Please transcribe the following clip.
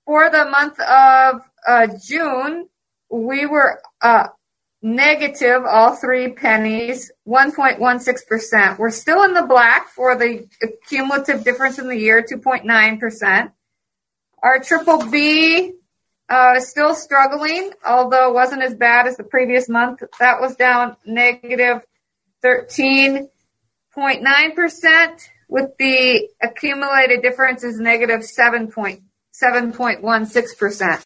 For the month of June, we were negative, all three pennies, 1.16%. We're still in the black for the cumulative difference in the year, 2.9%. Our triple B is still struggling, although it wasn't as bad as the previous month. That was down negative 13.9%, with the accumulated difference is negative 7.16%.